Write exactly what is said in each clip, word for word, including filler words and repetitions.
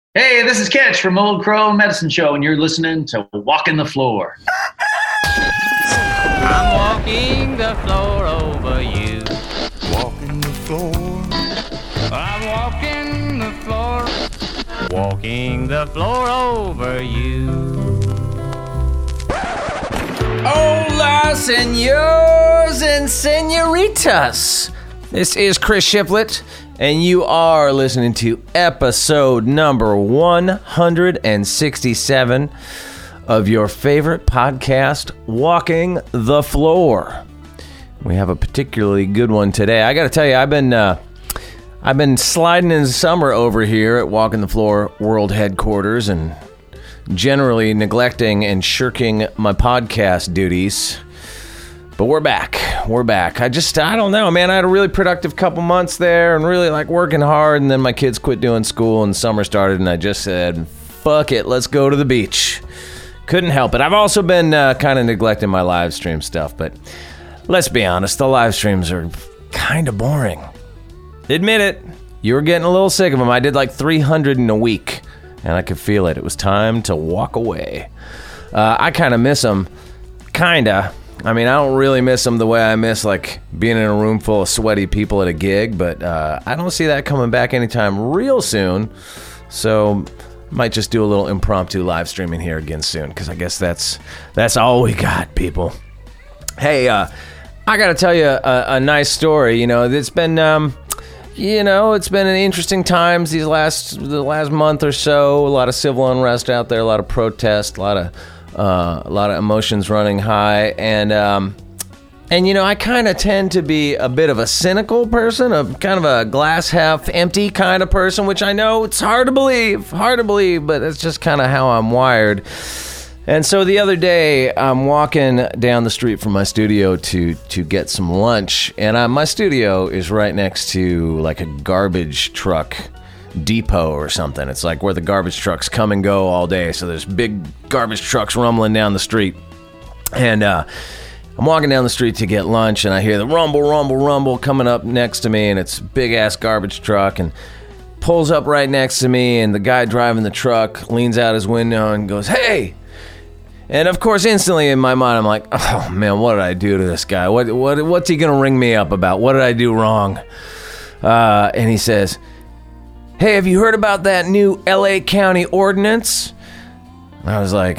Hey, this is Ketch from Old Crow Medicine Show, and you're listening to Walking the Floor. I'm walking the floor over you. Walking the floor. I'm walking the floor. Walking the floor over you. Hola, senors and senoritas. This is Chris Shiplet, and you are listening to episode number one hundred sixty-seven of your favorite podcast, Walking the Floor. We have a particularly good one today. I got to tell you, I've been uh, I've been sliding in the summer over here at Walking the Floor World Headquarters and generally neglecting and shirking my podcast duties. But we're back. We're back. I just, I don't know, man. I had a really productive couple months there and really like working hard. And then my kids quit doing school and summer started. And I just said, fuck it. Let's go to the beach. Couldn't help it. I've also been uh, kind of neglecting my live stream stuff. But let's be honest, the live streams are kind of boring. Admit it. You were getting a little sick of them. I did like three hundred in a week. And I could feel it. It was time to walk away. Uh, I kind of miss them. Kinda. I mean, I don't really miss them the way I miss, like, being in a room full of sweaty people at a gig, but uh, I don't see that coming back anytime real soon, so might just do a little impromptu live streaming here again soon, because I guess that's that's all we got, people. Hey, uh, I gotta tell you a, a nice story. You know, it's been, um, you know, it's been an interesting times these last, the last month or so, a lot of civil unrest out there, a lot of protest, a lot of... Uh, a lot of emotions running high, and um, and you know, I kind of tend to be a bit of a cynical person, a kind of a glass half empty kind of person, which I know it's hard to believe, hard to believe, but it's just kind of how I'm wired. And so the other day, I'm walking down the street from my studio to to get some lunch, and uh, my studio is right next to like a garbage truck depot or something. It's like where the garbage trucks come and go all day. So there's big garbage trucks rumbling down the street. And uh, I'm walking down the street to get lunch, and I hear the rumble, rumble, rumble coming up next to me, and it's a big-ass garbage truck, and pulls up right next to me, and the guy driving the truck leans out his window and goes, "Hey!" And of course, instantly in my mind, I'm like, oh man, what did I do to this guy? What, what, what's he gonna ring me up about? What did I do wrong? Uh, and he says, "Hey, have you heard about that new L A County ordinance?" I was like,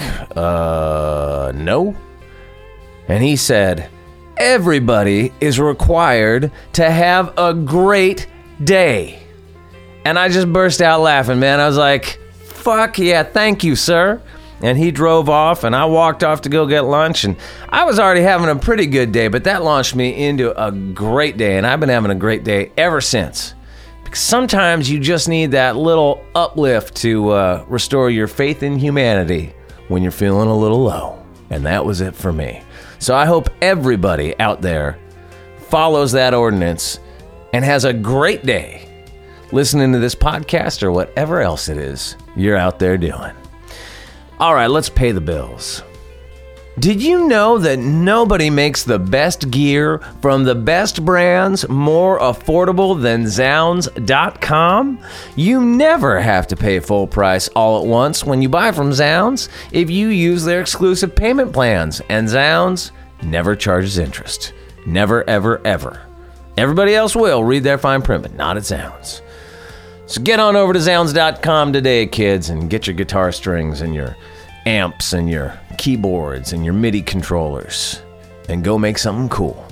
uh, no. And he said, "Everybody is required to have a great day." And I just burst out laughing, man. I was like, fuck yeah, thank you, sir. And he drove off, and I walked off to go get lunch, and I was already having a pretty good day, but that launched me into a great day, and I've been having a great day ever since. Sometimes you just need that little uplift to uh, restore your faith in humanity when you're feeling a little low. And that was it for me. So I hope everybody out there follows that ordinance and has a great day listening to this podcast or whatever else it is you're out there doing. All right, let's pay the bills. Did you know that nobody makes the best gear from the best brands more affordable than Zounds dot com? You never have to pay full price all at once when you buy from Zounds if you use their exclusive payment plans, and Zounds never charges interest. Never, ever, ever. Everybody else will read their fine print, but not at Zounds. So get on over to Zounds dot com today, kids, and get your guitar strings and your amps and your keyboards and your MIDI controllers and go make something cool.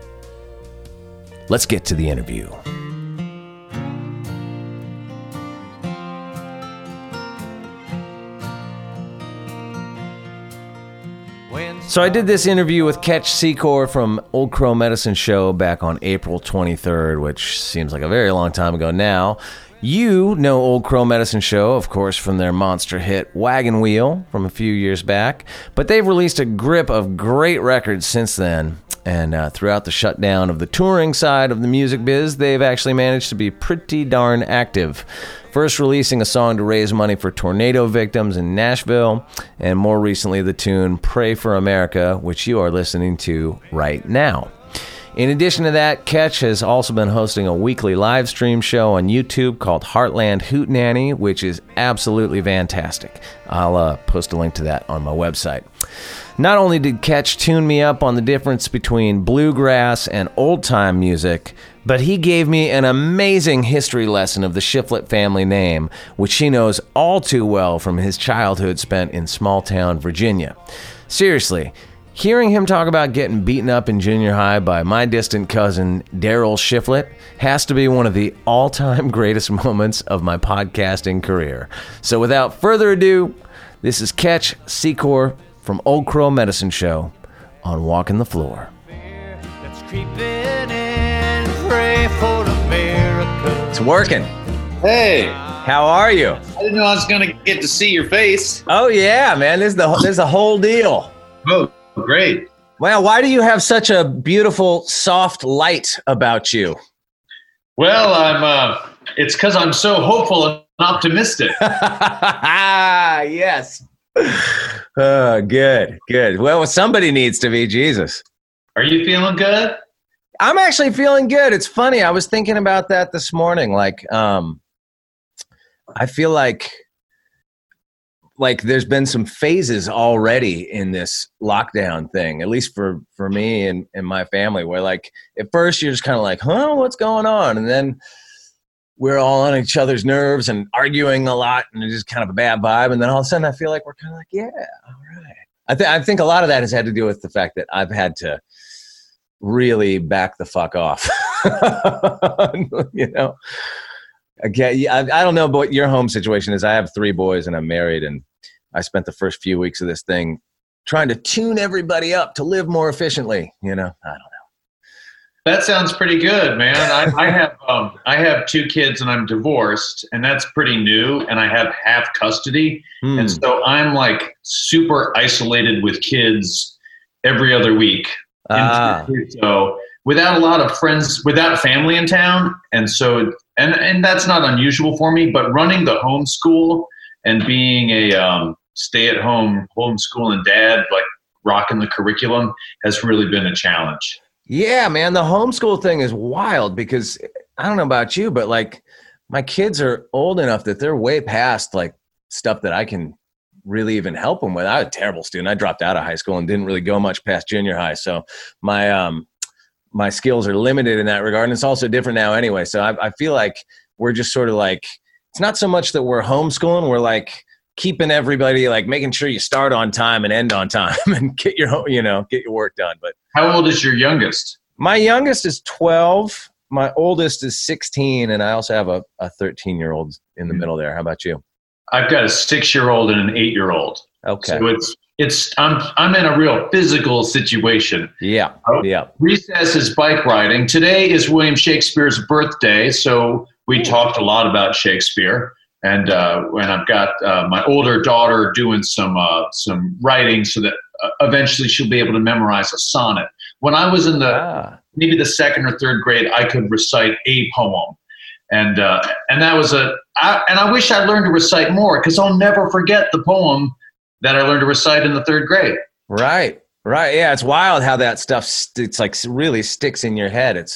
Let's get to the interview. So I did this interview with Ketch Secor from Old Crow Medicine Show back on April twenty-third, which seems like a very long time ago now. You know Old Crow Medicine Show, of course, from their monster hit Wagon Wheel from a few years back. But they've released a grip of great records since then. And uh, throughout the shutdown of the touring side of the music biz, they've actually managed to be pretty darn active. First releasing a song to raise money for tornado victims in Nashville, and more recently the tune Pray for America, which you are listening to right now. In addition to that, Ketch has also been hosting a weekly live stream show on YouTube called Heartland Hootenanny, which is absolutely fantastic. I'll uh, post a link to that on my website. Not only did Ketch tune me up on the difference between bluegrass and old-time music, but he gave me an amazing history lesson of the Shiflett family name, which he knows all too well from his childhood spent in small-town Virginia. Seriously, hearing him talk about getting beaten up in junior high by my distant cousin, Daryl Shiflett, has to be one of the all-time greatest moments of my podcasting career. So without further ado, this is Ketch Secor from Old Crow Medicine Show on Walking the Floor. That's creeping in, pray for America. It's working. Hey, How are you? I didn't know I was going to get to see your face. Oh yeah, man. This is the this is the whole deal. Oh, great. Well, why do you have such a beautiful, soft light about you? Well, I'm. Uh, it's because I'm so hopeful and optimistic. Yes. Oh, good, good. Well, somebody needs to be Jesus. Are you feeling good? I'm actually feeling good. It's funny. I was thinking about that this morning. Like, um, I feel like, like there's been some phases already in this lockdown thing, at least for, for me and, and my family, where like at first you're just kind of like, huh, what's going on? And then we're all on each other's nerves and arguing a lot, and it's just kind of a bad vibe. And then all of a sudden I feel like we're kind of like, yeah, all right. I, th- I think a lot of that has had to do with the fact that I've had to really back the fuck off. You know? Okay, I, I don't know what your home situation is. I have three boys and I'm married, and I spent the first few weeks of this thing trying to tune everybody up to live more efficiently. You know, I don't know. That sounds pretty good, man. I, I have um, I have two kids and I'm divorced, and that's pretty new. And I have half custody, Hmm. and so I'm like super isolated with kids every other week. Ah. So without a lot of friends, without family in town, and so and and that's not unusual for me. But running the homeschool and being a um, stay-at-home homeschooling dad, like rocking the curriculum, has really been a challenge. Yeah, man, the homeschool thing is wild because I don't know about you, but like my kids are old enough that they're way past like stuff that I can really even help them with. I was a terrible student. I dropped out of high school and didn't really go much past junior high. So my um my skills are limited in that regard. And it's also different now anyway. So I, I feel like we're just sort of like, it's not so much that we're homeschooling. We're like keeping everybody, like making sure you start on time and end on time and get your, you know, get your work done. But How old is your youngest? my youngest is twelve. My oldest is sixteen. And I also have a, a thirteen year old in the middle there. How about you? I've got a six-year-old and an eight-year-old. Okay. So it's it's I'm I'm in a real physical situation. Yeah. Yeah. Recess is bike riding. Today is William Shakespeare's birthday, so we talked a lot about Shakespeare. And uh, and I've got uh, my older daughter doing some uh, some writing so that uh, eventually she'll be able to memorize a sonnet. When I was in the Ah. maybe the second or third grade, I could recite a poem, and uh, and that was a I, and I wish I learned to recite more because I'll never forget the poem that I learned to recite in the third grade. Right. Right. Yeah. It's wild how that stuff, st- it's like really sticks in your head. It's,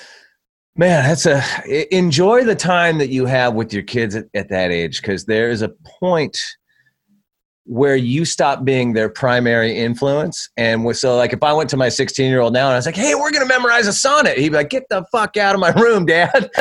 man, that's a, e- enjoy the time that you have with your kids at, at that age. Cause there is a point where you stop being their primary influence. And with, so like, if I went to my sixteen year old now and I was like, hey, we're going to memorize a sonnet. He'd be like, get the fuck out of my room, Dad.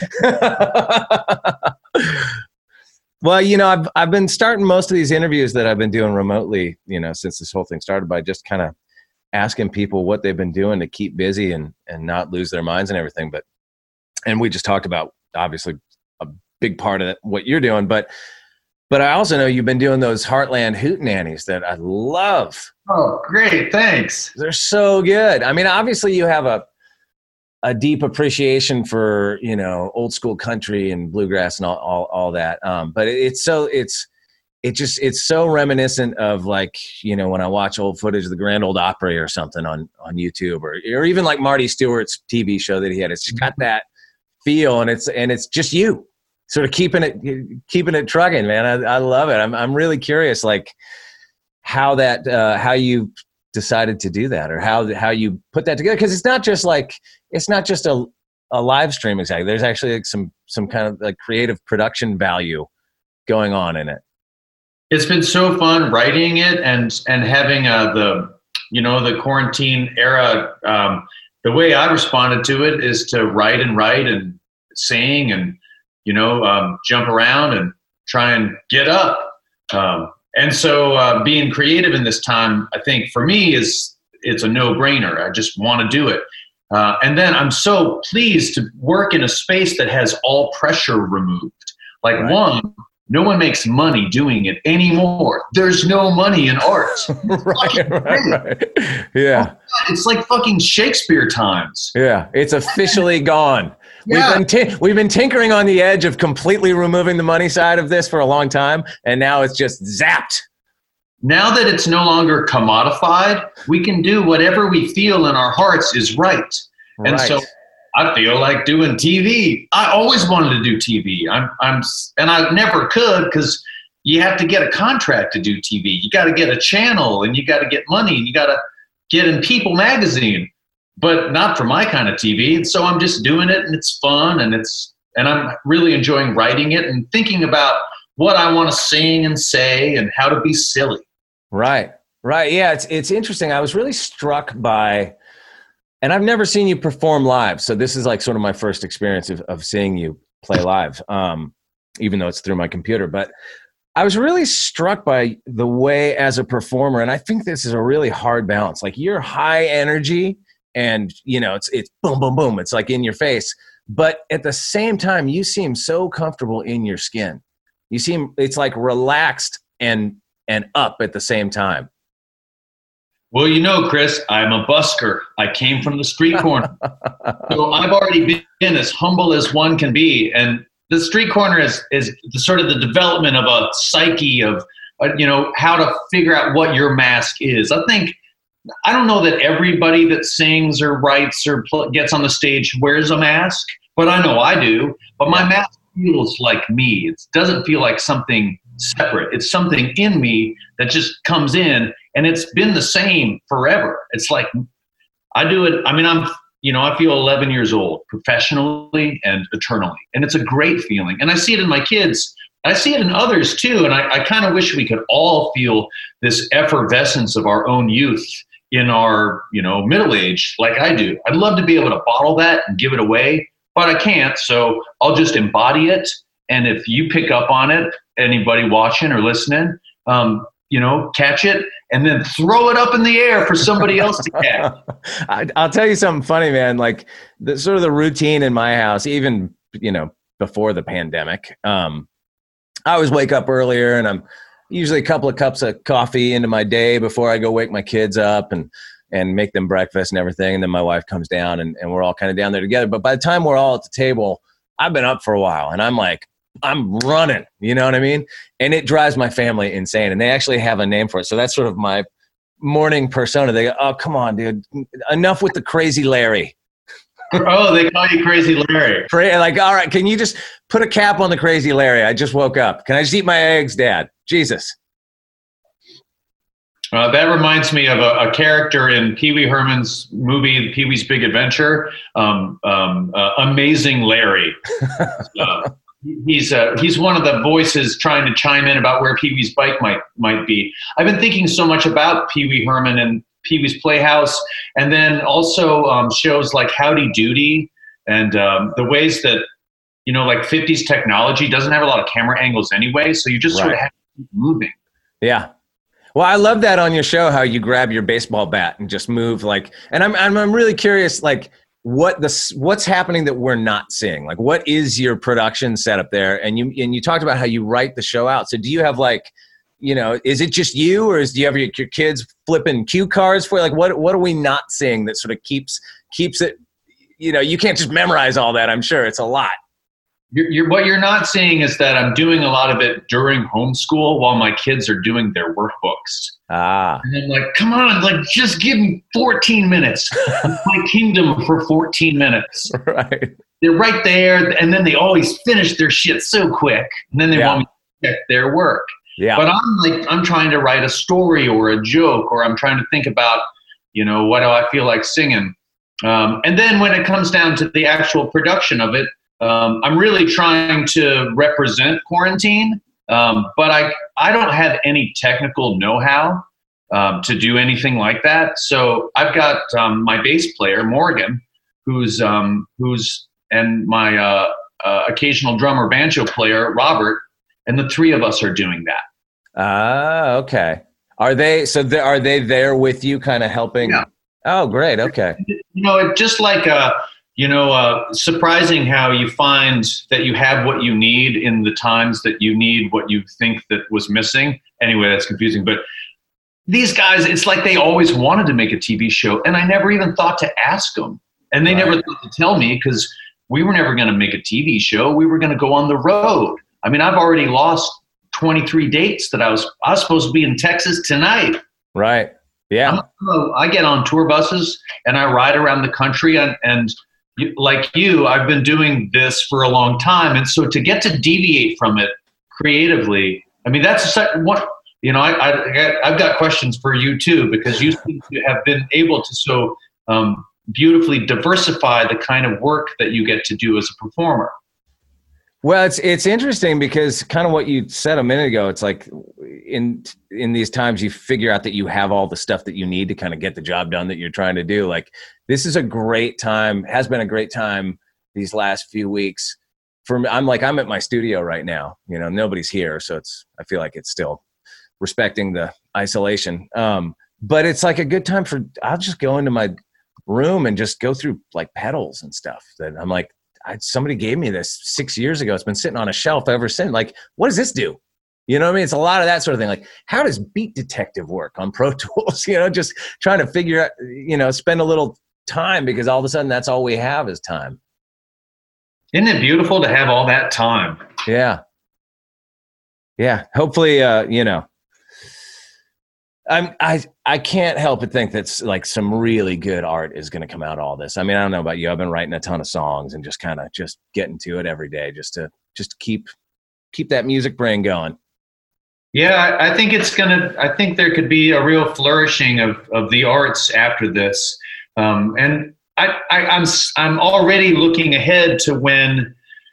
Well, you know, I've I've been starting most of these interviews that I've been doing remotely, you know, since this whole thing started by just kind of asking people what they've been doing to keep busy and, and not lose their minds and everything. But, and we just talked about obviously a big part of it, what you're doing, but, but I also know you've been doing those Heartland Hootenannies that I love. Oh, great. Thanks. They're so good. I mean, obviously you have a, a deep appreciation for, you know, old school country and bluegrass and all, all, all that. Um, but it, it's so, it's, it just, it's so reminiscent of like, you know, when I watch old footage of the Grand Ole Opry or something on, on YouTube or, or even like Marty Stewart's T V show that he had, it's just got that feel and it's, and it's just you sort of keeping it, keeping it trucking, man. I, I love it. I'm, I'm really curious, like how that, uh, how you decided to do that or how how you put that together, because it's not just like it's not just a, a live stream exactly. There's actually like some, some kind of like creative production value going on in it. It's been so fun writing it and, and having uh, the, you know, the quarantine era. Um, the way I responded to it is to write and write and sing and, you know, um, jump around and try and get up. Um, and so uh, being creative in this time, I think for me is, it's a no-brainer. I just want to do it. Uh, and then I'm so pleased to work in a space that has all pressure removed. Like right. one, no one makes money doing it anymore. There's no money in art. right, right, right. Yeah. Oh, it's like fucking Shakespeare times. Yeah, it's officially gone. Yeah. We've been t- we've been tinkering on the edge of completely removing the money side of this for a long time, and now it's just zapped. Now that it's no longer commodified, we can do whatever we feel in our hearts is right. And right. so I feel like doing T V. I always wanted to do T V. I'm, I'm, and I never could because you have to get a contract to do T V. You got to get a channel and you got to get money and you got to get in People magazine, but not for my kind of T V. And so I'm just doing it and it's fun and it's, and I'm really enjoying writing it and thinking about what I want to sing and say and how to be silly. Right, right. Yeah, it's it's interesting. I was really struck by, and I've never seen you perform live, so this is like sort of my first experience of, of seeing you play live, um, even though it's through my computer. But I was really struck by the way as a performer, and I think this is a really hard balance. Like you're high energy, and you know it's it's boom, boom, boom. It's like in your face, but at the same time, you seem so comfortable in your skin. You seem it's like relaxed and and up at the same time. Well, you know, Chris, I'm a busker. I came from the street corner. So I've already been as humble as one can be. And the street corner is, is the, sort of the development of a psyche of, uh, you know, how to figure out what your mask is. I think, I don't know that everybody that sings or writes or pl- gets on the stage wears a mask, but I know I do. But my mask feels like me. It doesn't feel like something separate. It's something in me that just comes in, and it's been the same forever. It's like I do it. I mean, I'm, you know, I feel eleven years old professionally and eternally, and it's a great feeling. And I see it in my kids. I see it in others too. And I, I kind of wish we could all feel this effervescence of our own youth in our, you know, middle age, like I do. I'd love to be able to bottle that and give it away, but I can't. So I'll just embody it. And if you pick up on it, anybody watching or listening, um, you know, catch it and then throw it up in the air for somebody else to catch. I, I'll tell you something funny, man. Like the sort of the routine in my house, even, you know, before the pandemic, um, I always wake up earlier and I'm usually a couple of cups of coffee into my day before I go wake my kids up and, and make them breakfast and everything. And then my wife comes down and, and we're all kind of down there together. But by the time we're all at the table, I've been up for a while and I'm like, I'm running, you know what I mean? And it drives my family insane. And they actually have a name for it. So that's sort of my morning persona. They go, oh, come on, dude. Enough with the crazy Larry. Oh, they call you Crazy Larry. Like, all right, can you just put a cap on the Crazy Larry? I just woke up. Can I just eat my eggs, Dad? Jesus. Uh, that reminds me of a, a character in Pee Wee Herman's movie, Pee Wee's Big Adventure, um, um, uh, Amazing Larry. uh, He's uh, he's one of the voices trying to chime in about where Pee Wee's bike might might be. I've been thinking so much about Pee Wee Herman and Pee Wee's Playhouse, and then also um, shows like Howdy Doody and um, the ways that, you know, like fifties technology doesn't have a lot of camera angles anyway, so you just right. sort of have to keep moving. Yeah. Well, I love that on your show, how you grab your baseball bat and just move like, and I'm I'm, I'm really curious, like, what the what's happening that we're not seeing? Like, what is your production setup there? And you and you talked about how you write the show out. So do you have like, you know, is it just you, or is do you have your, your kids flipping cue cards for you? Like, what what are we not seeing that sort of keeps keeps it? You know, you can't just memorize all that. I'm sure it's a lot. You're, you're, what you're not seeing is that I'm doing a lot of it during homeschool while my kids are doing their workbooks. Ah. And I'm like, come on, like, just give me fourteen minutes. My kingdom for fourteen minutes. Right. They're right there, and then they always finish their shit so quick, and then they yeah. want me to check their work. Yeah. But I'm like, I'm trying to write a story or a joke, or I'm trying to think about, you know, what do I feel like singing? Um, and then when it comes down to the actual production of it, um, I'm really trying to represent Quarantine, um, but I I don't have any technical know-how um, to do anything like that. So I've got um, my bass player Morgan, who's um, who's and my uh, uh, occasional drummer banjo player Robert, and the three of us are doing that. Ah, okay. Are they so? They, are they there with you, kind of helping? Yeah. Oh, great. Okay. You know, it just like uh, you know, uh, surprising how you find that you have what you need in the times that you need what you think that was missing. Anyway, that's confusing, but these guys, it's like they always wanted to make a T V show, and I never even thought to ask them, and they right. never thought to tell me because we were never going to make a T V show. We were going to go on the road. I mean, I've already lost twenty-three dates that I was I was supposed to be in Texas tonight. Right. Yeah. I'm, I get on tour buses and I ride around the country, and, and you, like you, I've been doing this for a long time, and so to get to deviate from it creatively, I mean, that's what you know. I, I I've got questions for you too, because you seem to have been able to so um, beautifully diversify the kind of work that you get to do as a performer. Well, it's it's interesting because kind of what you said a minute ago, it's like in in these times you figure out that you have all the stuff that you need to kind of get the job done that you're trying to do. Like this is a great time, has been a great time these last few weeks for me. I'm like, I'm at my studio right now, you know, nobody's here. So it's, I feel like it's still respecting the isolation. Um, but it's like a good time for, I'll just go into my room and just go through like pedals and stuff that I'm like, I, somebody gave me this six years ago. It's been sitting on a shelf ever since. Like, what does this do? You know what I mean? It's a lot of that sort of thing. Like, how does Beat Detective work on Pro Tools? You know, just trying to figure out, you know, spend a little time because all of a sudden that's all we have is time. Isn't it beautiful to have all that time? Yeah. Yeah. Hopefully, uh, you know, I'm, I I can't help but think that's like some really good art is going to come out of all this. I mean, I don't know about you. I've been writing a ton of songs and just kind of just getting to it every day just to just keep keep that music brain going. Yeah, I, I think it's gonna. I think there could be a real flourishing of of the arts after this, um, and I, I I'm I'm already looking ahead to when.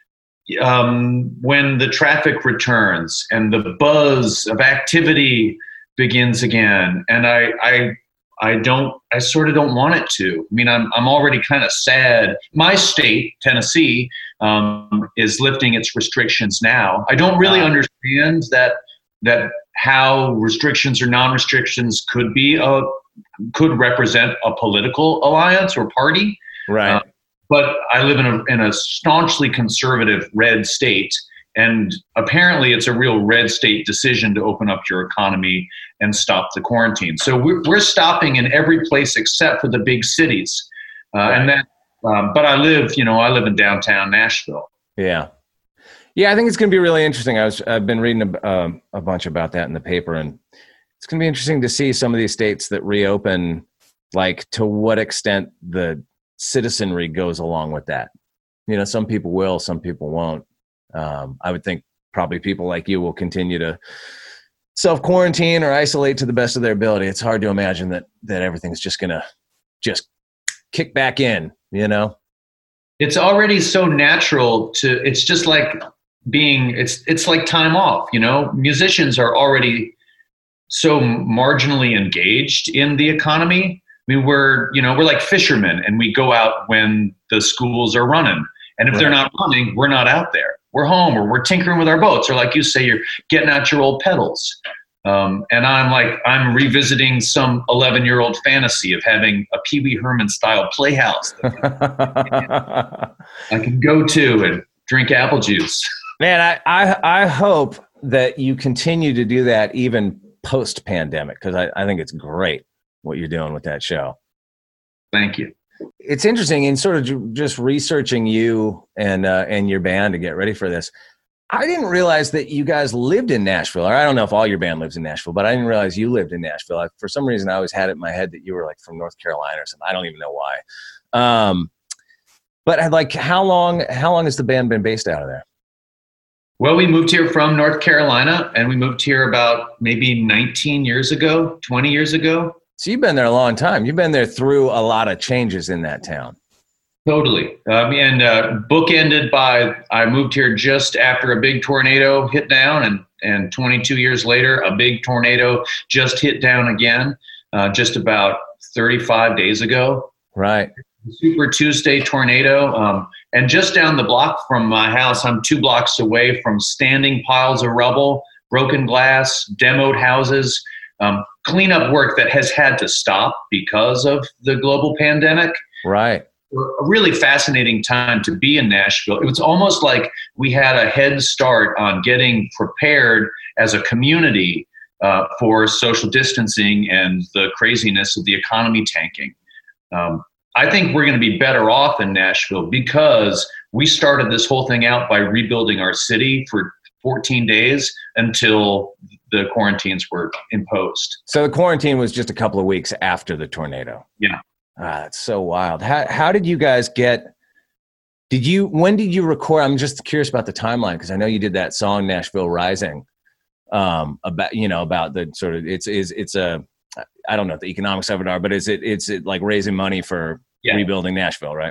Um, when the traffic returns and the buzz of activity begins again, and I, I, I don't, I sort of don't want it to. I mean, I'm, I'm already kind of sad. My state, Tennessee, um, is lifting its restrictions now. I don't really wow. understand that, that how restrictions or non-restrictions could be a, could represent a political alliance or party. Right. Uh, but I live in a, in a staunchly conservative red state. And apparently it's a real red state decision to open up your economy and stop the quarantine. So we're, we're stopping in every place except for the big cities. Uh, right. And that, um, but I live, you know, I live in downtown Nashville. Yeah. Yeah. I think it's going to be really interesting. I was, I've been reading a, um, a bunch about that in the paper, and it's going to be interesting to see some of these states that reopen, like to what extent the citizenry goes along with that. You know, some people will, some people won't. Um, I would think probably people like you will continue to self-quarantine or isolate to the best of their ability. It's hard to imagine that that everything's just going to just kick back in, you know? It's already so natural to, it's just like being, it's it's like time off, you know? Musicians are already so marginally engaged in the economy. I mean, we're, you know, we're like fishermen, and we go out when the schools are running. And if right. they're not running, we're not out there. We're home, or we're tinkering with our boats, or like you say, you're getting out your old pedals. Um, and I'm like, I'm revisiting some eleven-year-old fantasy of having a Pee Wee Herman style playhouse that I can go to and drink apple juice. Man, I, I, I hope that you continue to do that even post-pandemic, because I, I think it's great what you're doing with that show. Thank you. It's interesting in sort of just researching you and uh, and your band to get ready for this. I didn't realize that you guys lived in Nashville. Or I don't know if all your band lives in Nashville, but I didn't realize you lived in Nashville. I, for some reason, I always had it in my head that you were like from North Carolina or something. I don't even know why. Um, but like, how long? How long has the band been based out of there? Well, we moved here from North Carolina, and we moved here about maybe nineteen years ago, twenty years ago. So you've been there a long time. You've been there through a lot of changes in that town. Totally. Um, and uh, bookended by, I moved here just after a big tornado hit down, and, and twenty-two years later, a big tornado just hit down again, uh, just about thirty-five days ago. Right. Super Tuesday tornado. Um, and just down the block from my house, I'm two blocks away from standing piles of rubble, broken glass, demoed houses, um, cleanup work that has had to stop because of the global pandemic. Right. A really fascinating time to be in Nashville. It was almost like we had a head start on getting prepared as a community uh, for social distancing and the craziness of the economy tanking. Um, I think we're going to be better off in Nashville because we started this whole thing out by rebuilding our city for fourteen days until the quarantines were imposed. So the quarantine was just a couple of weeks after the tornado. Yeah. Ah, that's so wild. How how did you guys get, did you, when did you record? I'm just curious about the timeline, because I know you did that song, Nashville Rising, um, about, you know, about the sort of, it's, is it's a, I don't know what the economics of it are, but is it, it's it like raising money for yeah. rebuilding Nashville, right?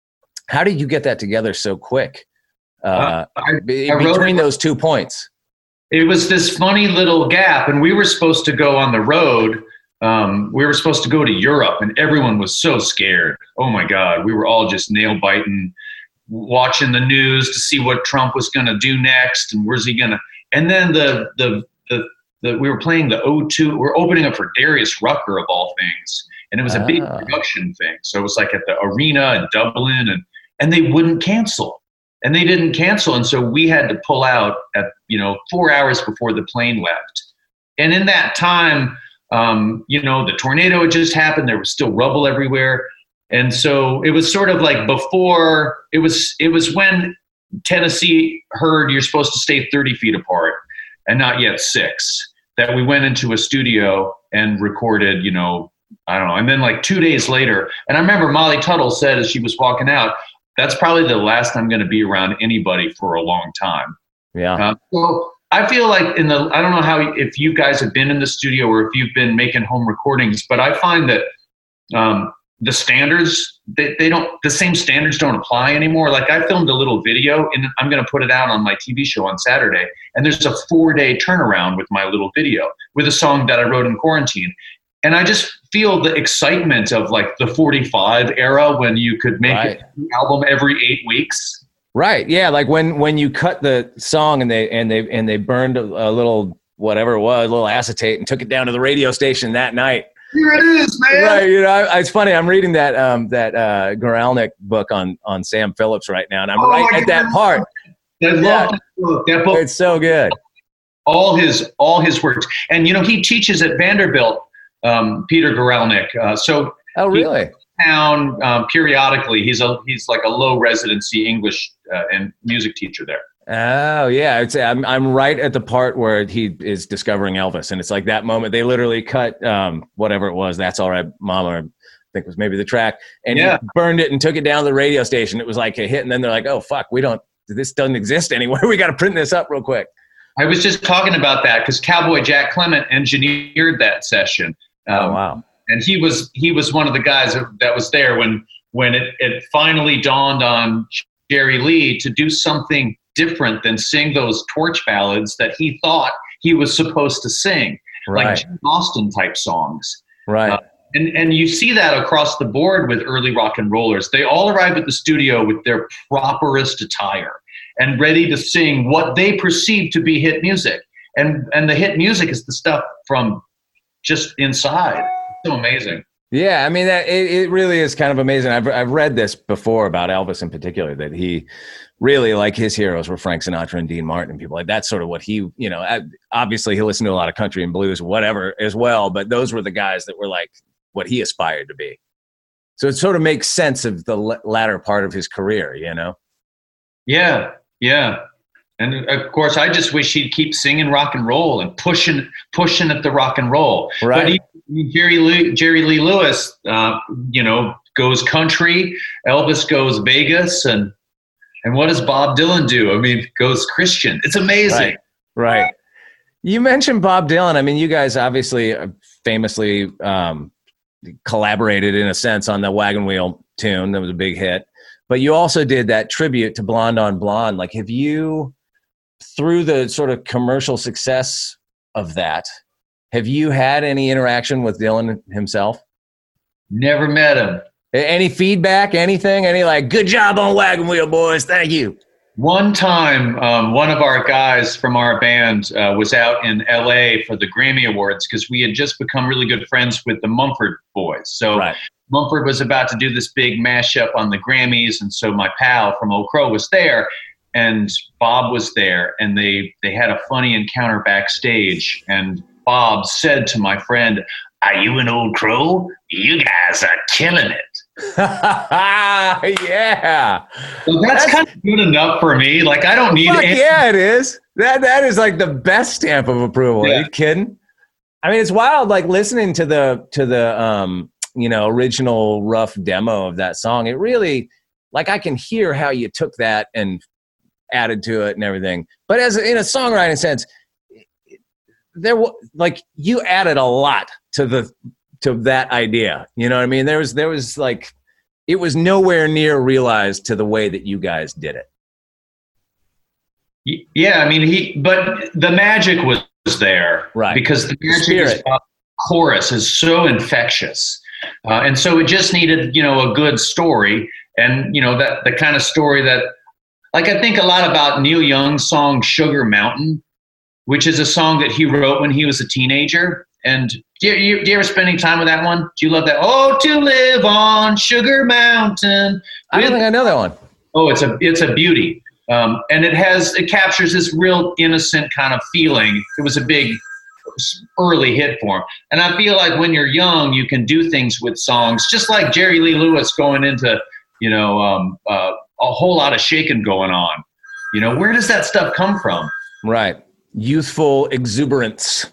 How did you get that together so quick? Uh, uh, I, be, I between those two points? It was this funny little gap, and we were supposed to go on the road. Um, we were supposed to go to Europe, and everyone was so scared. Oh my God, we were all just nail biting, watching the news to see what Trump was going to do next, and where's he going to? And then the the the The, we were playing the O two. We we're opening up for Darius Rucker of all things, and it was a big ah. production thing. So it was like at the arena in Dublin, and and they wouldn't cancel, and they didn't cancel, and so we had to pull out at you know four hours before the plane left. And in that time, um, you know, the tornado had just happened. There was still rubble everywhere, and so it was sort of like before. It was it was when Tennessee heard you're supposed to stay thirty feet apart, and not yet six. That we went into a studio and recorded, you know, I don't know. And then like two days later, and I remember Molly Tuttle said as she was walking out, that's probably the last I'm going to be around anybody for a long time. Yeah. Uh, so I feel like in the, I don't know how, if you guys have been in the studio or if you've been making home recordings, but I find that um, the standards, they, they don't, the same standards don't apply anymore. Like I filmed a little video and I'm going to put it out on my T V show on Saturday. And there's a four day turnaround with my little video with a song that I wrote in quarantine. And I just feel the excitement of like the forty-five era when you could make right. an album every eight weeks. Right. Yeah. Like when, when you cut the song and they, and they, and they burned a, a little, whatever it was, a little acetate and took it down to the radio station that night. Here it is, man. Right, you know, I, it's funny. I'm reading that um, that uh, Goralnik book on on Sam Phillips right now, and I'm oh right at that part. I love yeah. that book. That book. It's so good. All his all his works, and you know, he teaches at Vanderbilt. Um, Peter Goralnik. Uh, so oh, really? Town um, periodically. He's a he's like a low residency English uh, and music teacher there. Oh yeah, it's, I'm I'm right at the part where he is discovering Elvis, and it's like that moment. They literally cut um, whatever it was. That's All Right, Mama. I think was maybe the track, and yeah. he burned it and took it down to the radio station. It was like a hit, and then they're like, "Oh fuck, we don't. This doesn't exist anywhere. We got to print this up real quick." I was just talking about that because Cowboy Jack Clement engineered that session. Um, oh wow! And he was he was one of the guys that was there when when it, it finally dawned on Jerry Lee to do something different than sing those torch ballads that he thought he was supposed to sing, right. like Jim Austen type songs. Right. Uh, and and you see that across the board with early rock and rollers. They all arrive at the studio with their properest attire and ready to sing what they perceive to be hit music. And and the hit music is the stuff from just inside. So amazing. Yeah, I mean, that it, it really is kind of amazing. I've I've read this before about Elvis in particular, that he really, like, his heroes were Frank Sinatra and Dean Martin and people like that's sort of what he, you know, obviously he listened to a lot of country and blues, whatever as well, but those were the guys that were like what he aspired to be. So it sort of makes sense of the l- latter part of his career, you know? Yeah, yeah. And of course, I just wish he'd keep singing rock and roll and pushing, pushing at the rock and roll. Right. But he, Jerry Lee, Jerry Lee Lewis, uh, you know, goes country. Elvis goes Vegas, and and what does Bob Dylan do? I mean, goes Christian. It's amazing. Right. Right. You mentioned Bob Dylan. I mean, you guys obviously famously um, collaborated in a sense on the Wagon Wheel tune. That was a big hit. But you also did that tribute to Blonde on Blonde. Like, have you, through the sort of commercial success of that, have you had any interaction with Dylan himself? Never met him. Any feedback, anything? Any like, good job on Wagon Wheel, boys. Thank you. One time, um, one of our guys from our band uh, was out in L A for the Grammy Awards because we had just become really good friends with the Mumford boys. So right. Mumford was about to do this big mashup on the Grammys, and so my pal from Old Crow was there, and Bob was there, and they, they had a funny encounter backstage, and Bob said to my friend, "Are you an Old Crow? You guys are killing it." Yeah. Well, that's, that's kind of good enough for me. Like, I don't need any- yeah, it is. That that is like the best stamp of approval. Yeah. Are you kidding? I mean, it's wild, like listening to the to the um, you know, original rough demo of that song. It really, like, I can hear how you took that and added to it and everything. But as a, in a songwriting sense, there was like you added a lot to the to that idea. You know what I mean? There was there was like it was nowhere near realized to the way that you guys did it. Yeah, I mean he but the magic was there. Right. Because the magic is, uh, chorus is so infectious. Uh, and so it just needed, you know, a good story, and you know that the kind of story that, like, I think a lot about Neil Young's song Sugar Mountain, which is a song that he wrote when he was a teenager. And do you, do you ever spend any time with that one? Do you love that? Oh, to live on Sugar Mountain. I don't think I know that one. Oh, it's a it's a beauty. Um, and it has it captures this real innocent kind of feeling. It was a big early hit for him. And I feel like when you're young, you can do things with songs, just like Jerry Lee Lewis going into, you know, um, uh, a whole lot of shaking going on. You know, where does that stuff come from? Right. Youthful exuberance.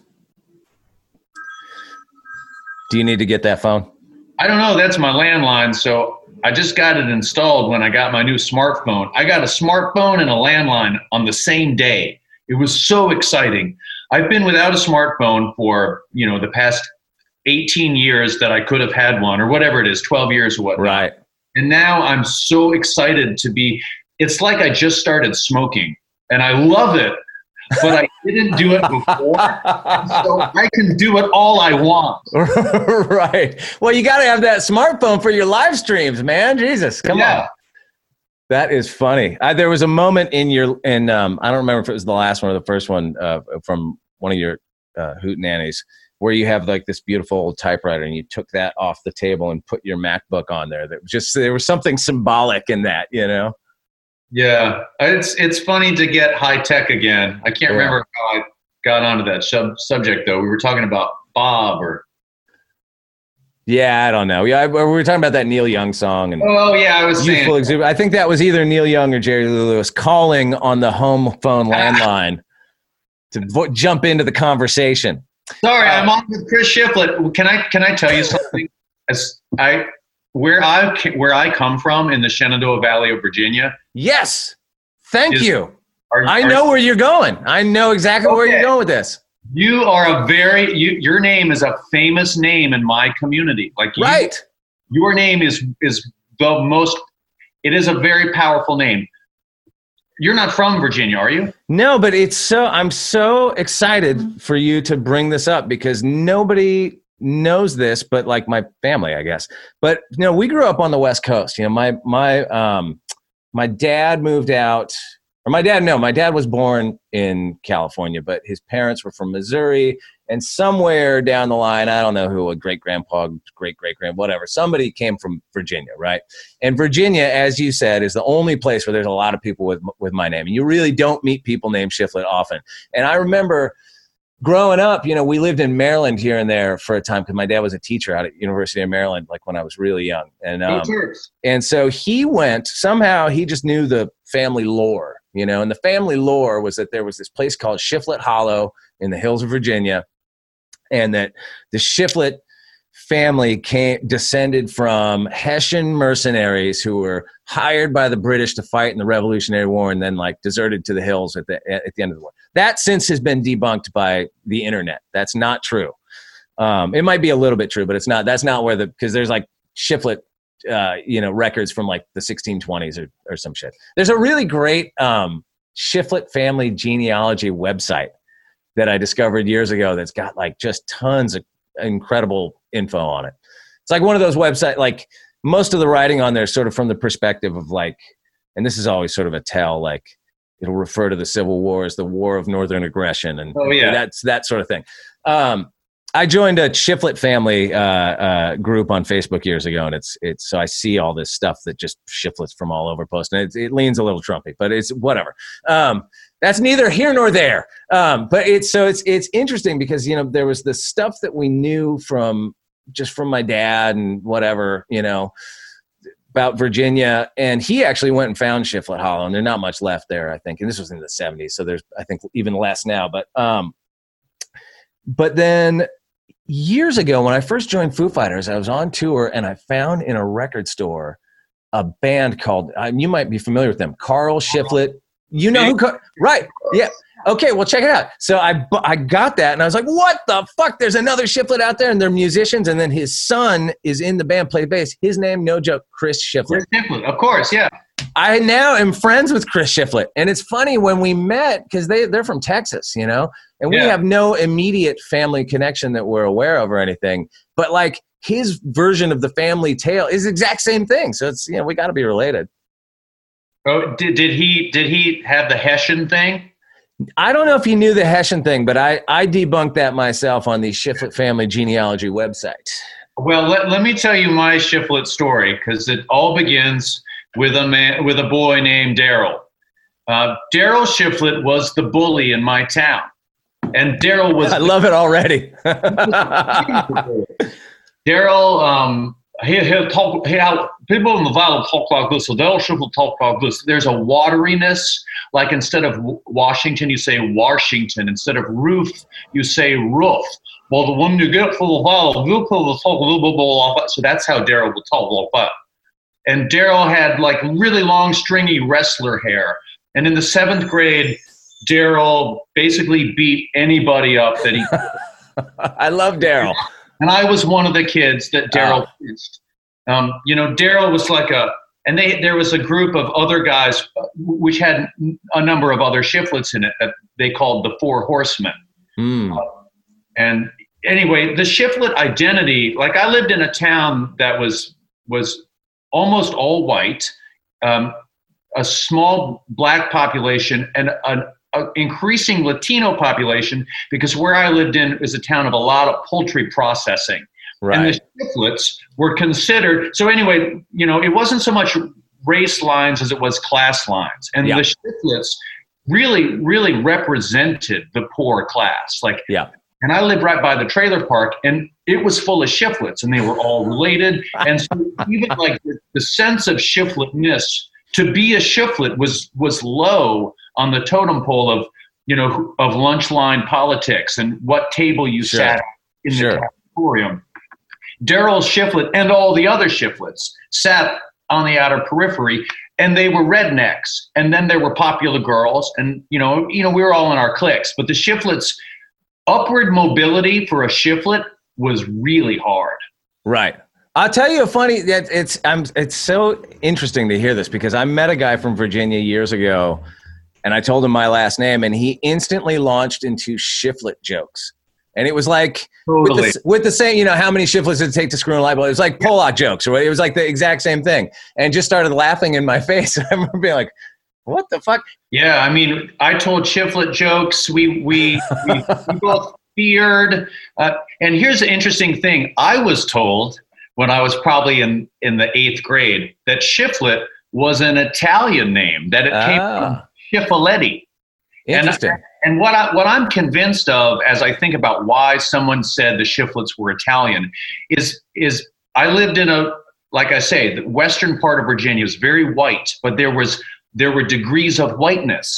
Do you need to get that phone? I don't know. That's my landline. So I just got it installed when I got my new smartphone. I got a smartphone and a landline on the same day. It was so exciting. I've been without a smartphone for, you know, the past eighteen years that I could have had one, or whatever it is, twelve years or whatnot. Right. And now I'm so excited to be, it's like I just started smoking and I love it, but I didn't do it before. So I can do it all I want. Right. Well, you got to have that smartphone for your live streams, man. Jesus, come yeah. on. That is funny. I, there was a moment in your, in um, I don't remember if it was the last one or the first one uh, from one of your uh, hootenannies, where you have like this beautiful old typewriter and you took that off the table and put your MacBook on there. That was just, there was something symbolic in that, you know? Yeah, it's it's funny to get high tech again. I can't yeah. remember how I got onto that sub- subject though. We were talking about Bob or. Yeah, I don't know. Yeah, we were talking about that Neil Young song and. Oh yeah, I was saying. Exuber- I think that was either Neil Young or Jerry Lee Lewis calling on the home phone landline to vo- jump into the conversation. Sorry, uh, I'm on with Chris Shiflett. Can I can I tell you something? As I. Where I where I come from in the Shenandoah Valley of Virginia. Yes, thank is, you. Are, I are, know where you're going. I know exactly okay. where you're going with this. You are a very you, your name is a famous name in my community. Like you, right, your name is is the most. It is a very powerful name. You're not from Virginia, are you? No, but it's so. I'm so excited for you to bring this up because nobody knows this, but like my family, I guess. But you know, we grew up on the West Coast. You know, my my um my dad moved out, or my dad no, my dad was born in California, but his parents were from Missouri, and somewhere down the line, I don't know who, a great grandpa, great great grand, whatever, somebody came from Virginia, right? And Virginia, as you said, is the only place where there's a lot of people with with my name, and you really don't meet people named Shiflett often. And I remember. Growing up, you know, we lived in Maryland here and there for a time because my dad was a teacher out at University of Maryland, like when I was really young. And um, and so he went, somehow he just knew the family lore, you know, and the family lore was that there was this place called Shiflett Hollow in the hills of Virginia, and that the Shiflett family came descended from Hessian mercenaries who were hired by the British to fight in the Revolutionary War and then like deserted to the hills at the at the end of the war. That since has been debunked by the internet. That's not true. Um, it might be a little bit true, but it's not. That's not where the because there's like Shiflet, uh, you know, records from like the sixteen twenties or or some shit. There's a really great um, Shiflet family genealogy website that I discovered years ago that's got like just tons of incredible info on it. It's like one of those websites, like most of the writing on there is sort of from the perspective of like, and this is always sort of a tell, like it'll refer to the Civil War as the War of Northern Aggression. And oh, yeah. that's that sort of thing. Um, I joined a Shiflet family uh, uh, group on Facebook years ago, and it's it's so I see all this stuff that just Shiflets from all over post, and it, it leans a little Trumpy, but it's whatever. Um, that's neither here nor there. Um, but it's so it's it's interesting because you know there was the stuff that we knew from just from my dad and whatever you know about Virginia, and he actually went and found Shiflet Hollow, and there's not much left there, I think, and this was in the seventies, so there's I think even less now, but um, but then. Years ago, when I first joined Foo Fighters, I was on tour and I found in a record store a band called, uh, you might be familiar with them, Carl Shiflet. You know who, Car- right? Yeah. Okay, well, check it out. So I, I got that and I was like, what the fuck? There's another Shiflet out there and they're musicians. And then his son is in the band, play bass. His name, no joke, Chris Shiflet. Chris Shiflet, of course, yeah. I now am friends with Chris Shiflet. And it's funny when we met, because they, they're from Texas, you know? And we yeah. have no immediate family connection that we're aware of or anything. But like his version of the family tale is the exact same thing. So it's, you know, we got to be related. Oh, did, did he did he have the Hessian thing? I don't know if he knew the Hessian thing, but I, I debunked that myself on the Shiflet family genealogy website. Well, let, let me tell you my Shiflet story, because it all begins with a man with a boy named Daryl. Uh, Daryl Shiflet was the bully in my town. And Daryl was. I love it already. Daryl, um, he, he'll talk. He, people in the valley talk like this. So Daryl Shiflet talk like this. There's a wateriness. Like instead of Washington, you say Washington. Instead of roof, you say roof. Well, the one you get for the valley, you will talk a little bit more like that. So that's how Daryl would talk like that. And Daryl had like really long, stringy wrestler hair. And in the seventh grade, Daryl basically beat anybody up that he I love Daryl. And I was one of the kids that Daryl oh. pitched. Um, you know, Daryl was like a, and they there was a group of other guys which had a number of other Shiflets in it that they called the Four Horsemen. Mm. Uh, and anyway, the Shiflet identity, like I lived in a town that was was almost all white, um, a small black population, and an Uh, increasing Latino population, because where I lived in is a town of a lot of poultry processing. Right. And the Shiflets were considered, so anyway, you know, it wasn't so much race lines as it was class lines. And yeah. the Shiflets really, really represented the poor class. Like, yeah. And I lived right by the trailer park, and it was full of Shiflets, and they were all related. And so even like the, the sense of Shifletness, to be a Shiflet was was low on the totem pole of, you know, of lunch line politics and what table you sure. sat in sure. the cafeteria. Daryl Shiflet and all the other Shiflets sat on the outer periphery, and they were rednecks. And then there were popular girls, and you know, you know, we were all in our cliques. But the Shiflets, upward mobility for a Shiflet was really hard. Right. I'll tell you a funny. It's I'm. It's so interesting to hear this, because I met a guy from Virginia years ago, and I told him my last name, and he instantly launched into Shiflet jokes. And it was like totally. with, the, with the same, you know, how many Shiflets did it take to screw in a light bulb? It was like Pollock jokes, or it was like the exact same thing, and just started laughing in my face. I remember being like, "What the fuck?" Yeah, I mean, I told Shiflet jokes. We we we, we both feared. Uh, and here's the interesting thing: I was told when I was probably in, in the eighth grade that Shiflet was an Italian name, that it ah. came from Schifoletti. Interesting. And, and what, I, what I'm convinced of as I think about why someone said the Shiflets were Italian is, is I lived in a, like I say, the western part of Virginia was very white, but there was there were degrees of whiteness.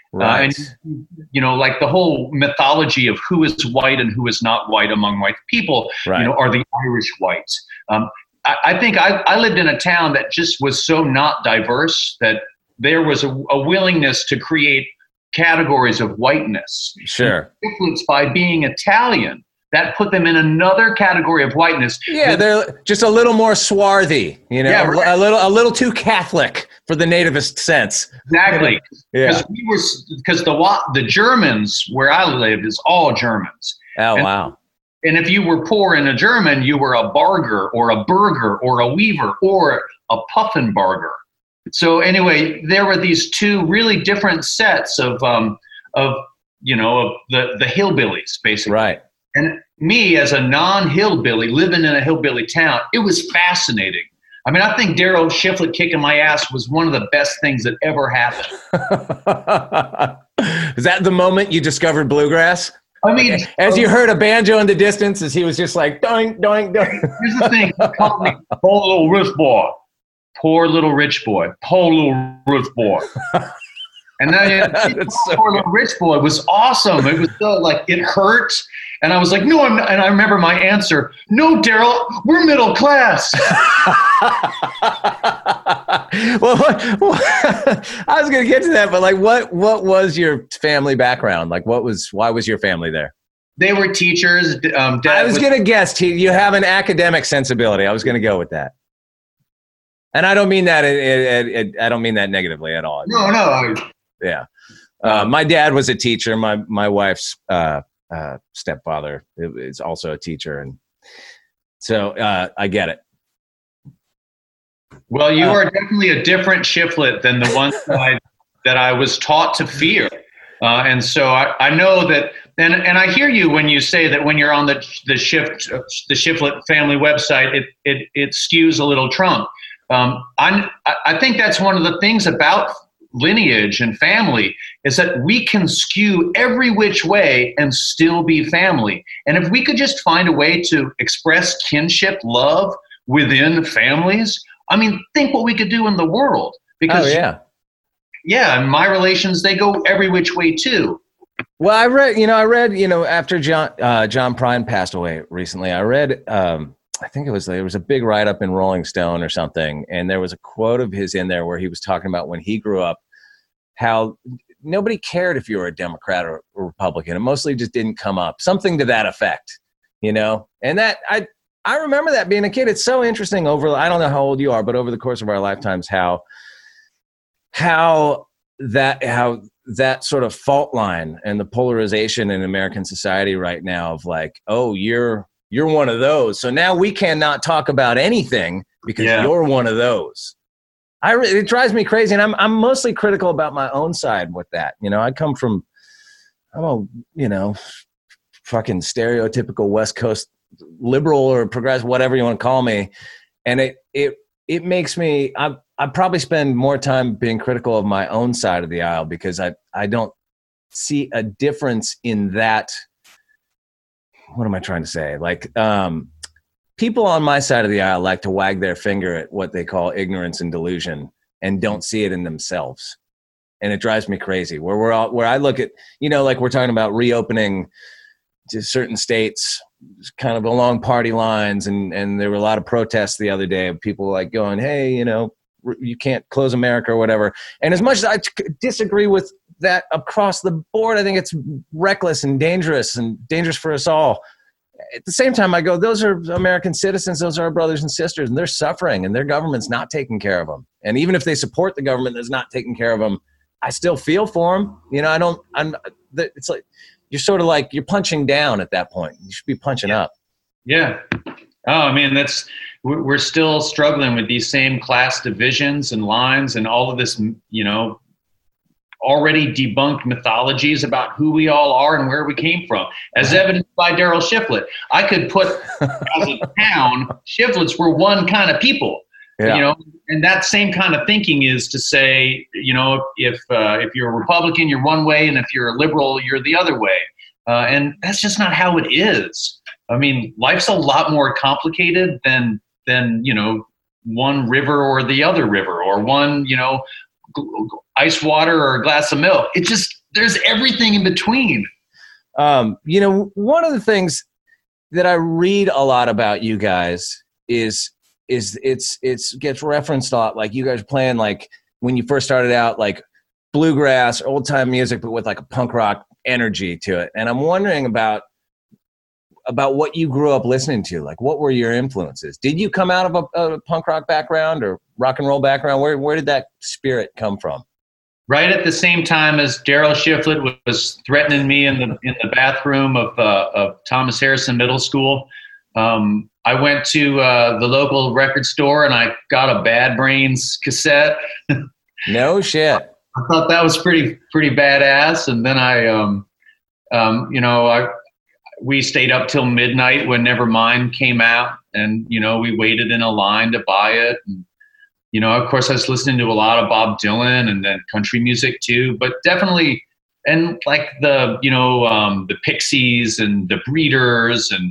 Right. Uh, and, you know, like the whole mythology of who is white and who is not white among white people, Right. you know, are the Irish whites. Um, I, I think I, I lived in a town that just was so not diverse that there was a, a willingness to create categories of whiteness. Sure. Influenced by being Italian, that put them in another category of whiteness. Yeah, they're just a little more swarthy, you know, Yeah, right. a little a little too Catholic for the nativist sense. Exactly. Yeah. Because we were because the wa- the Germans where I lived is all Germans. Oh, and, wow. And if you were poor in a German, you were a barger or a burger or a weaver or a puffenbarger. So anyway, there were these two really different sets of um, of you know of the the hillbillies basically. Right. And me as a non-hillbilly living in a hillbilly town, it was fascinating. I mean, I think Daryl Shiflett kicking my ass was one of the best things that ever happened. Is that the moment you discovered bluegrass? I mean, As you heard a banjo in the distance, as he was just like, doink, doink, doink. here's the thing. He called me poor little rich boy. Poor little rich boy. Poor little rich boy. And then That's so poor little rich boy was awesome. It was so like, it hurt. And I was like, no, I'm not. And I remember my answer, no, Daryl, we're middle class. well, what, what, I was going to get to that, but like, what, what was your family background? Like, what was, why was your family there? They were teachers. Um, Dad I was was- going to guess you you have an academic sensibility. I was going to go with that. And I don't mean that, it, it, it, I don't mean that negatively at all. No, no. I- Yeah. Uh, my dad was a teacher. My, my wife's, uh, uh, stepfather is also a teacher. And so, uh, I get it. Well, you Uh, are definitely a different Shiflett than the ones that I, that I was taught to fear. Uh, and so I, I know that, and, and I hear you when you say that when you're on the the shift the Shiflett family website, it it, it skews a little Trump. Um, I I think that's one of the things about lineage and family is that we can skew every which way and still be family. And if we could just find a way to express kinship, love within families, I mean, think what we could do in the world. Because Oh, yeah. yeah, and my relations, they go every which way too. Well, I read, you know, I read, you know, after John uh, John Prine passed away recently, I read, um, I think it was, there was a big write-up in Rolling Stone or something, and there was a quote of his in there where he was talking about when he grew up, how nobody cared if you were a Democrat or a Republican. It mostly just didn't come up. Something to that effect, you know? And that, I I remember that being a kid. It's so interesting over, I don't know how old you are, but over the course of our lifetimes, how how that, how that sort of fault line and the polarization in American society right now of like, oh, you're, you're one of those. So now we cannot talk about anything because Yeah. you're one of those. I re- it drives me crazy, and I'm I'm mostly critical about my own side with that. You know, I come from, I'm a you know, fucking stereotypical West Coast liberal or progressive, whatever you want to call me, and it it it makes me. I I probably spend more time being critical of my own side of the aisle because I I don't see a difference in that. What am I trying to say? Like, um, people on my side of the aisle like to wag their finger at what they call ignorance and delusion and don't see it in themselves. And it drives me crazy where we're all, where I look at, you know, like we're talking about reopening to certain states kind of along party lines. And, and there were a lot of protests the other day of people like going, hey, you know, you can't close America or whatever. And as much as I disagree with that across the board, I think it's reckless and dangerous and dangerous for us all. At the same time, I go, those are American citizens. Those are our brothers and sisters, and they're suffering, and their government's not taking care of them. And even if they support the government that's not taking care of them, I still feel for them. You know, I don't, I'm, it's like, you're sort of like, you're punching down at that point. You should be punching up. Yeah. Oh, I mean, that's, we're still struggling with these same class divisions and lines and all of this, you know, already debunked mythologies about who we all are and where we came from, as evidenced by Daryl Shiflett. I could put, as a town, Shifletts were one kind of people, Yeah. you know, and that same kind of thinking is to say, you know, if uh, if you're a Republican, you're one way, and if you're a liberal, you're the other way. Uh, and that's just not how it is. I mean, life's a lot more complicated than, than you know, one river or the other river, or one, you know, ice water or a glass of milk. It just, there's everything in between. Um, you know, one of the things that I read a lot about you guys is is it's it's gets referenced a lot. Like you guys playing like when you first started out, like bluegrass, old time music, but with like a punk rock energy to it. And I'm wondering about about what you grew up listening to. Like, what were your influences? Did you come out of a, a punk rock background or rock and roll background? Where where did that spirit come from? Right at the same time as Daryl Shiflett was threatening me in the in the bathroom of uh, of Thomas Harrison Middle School, um, I went to uh, the local record store and I got a Bad Brains cassette. No shit. I thought that was pretty pretty badass, and then I, um, um, you know, I we stayed up till midnight when Nevermind came out, and you know we waited in a line to buy it. And, you know, of course, I was listening to a lot of Bob Dylan and then country music too, but definitely, and like the, you know, um, the Pixies and the Breeders and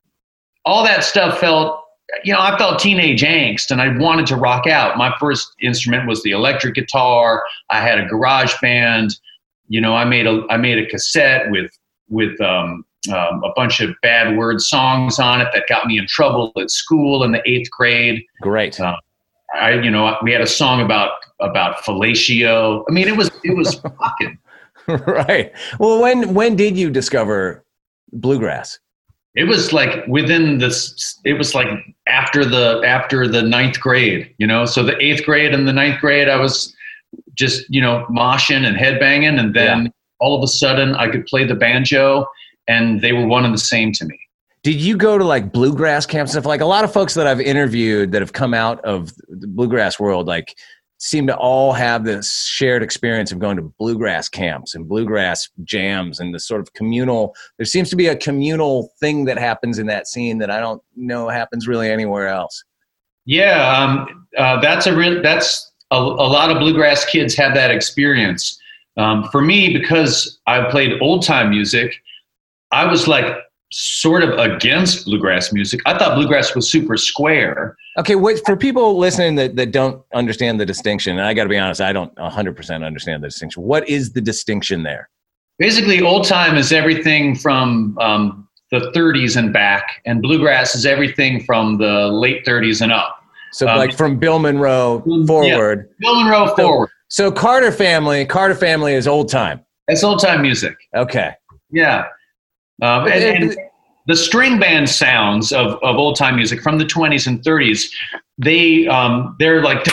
all that stuff felt, you know, I felt teenage angst and I wanted to rock out. My first instrument was the electric guitar. I had a garage band. You know, I made a, I made a cassette with, with, um, um, a bunch of bad word songs on it that got me in trouble at school in the eighth grade. Great. Um, I, you know, we had a song about about fellatio. I mean, it was it was fucking right. Well, when when did you discover bluegrass? It was like within this. It was like after the after the ninth grade. You know, so the eighth grade and the ninth grade, I was just you know moshing and headbanging, and then yeah. all of a sudden, I could play the banjo, and they were one and the same to me. Did you go to like bluegrass camps and stuff? Like a lot of folks that I've interviewed that have come out of the bluegrass world, like seem to all have this shared experience of going to bluegrass camps and bluegrass jams and the sort of communal, there seems to be a communal thing that happens in that scene that I don't know happens really anywhere else. Yeah. Um, uh, that's a real, that's a, a lot of bluegrass kids have that experience. Um, for me, because I played old time music, I was like, sort of against bluegrass music. I thought bluegrass was super square. Okay, wait, for people listening that, that don't understand the distinction, and I got to be honest, I don't one hundred percent understand the distinction. What is the distinction there? Basically, old time is everything from um, the thirties and back, and bluegrass is everything from the late thirties and up. So um, like from Bill Monroe forward. Yeah, Bill Monroe so, forward. So Carter Family, Carter Family is old time. It's old time music. Okay. Yeah. Um, and, and the string band sounds of, of old time music from the twenties and thirties, they um, they're like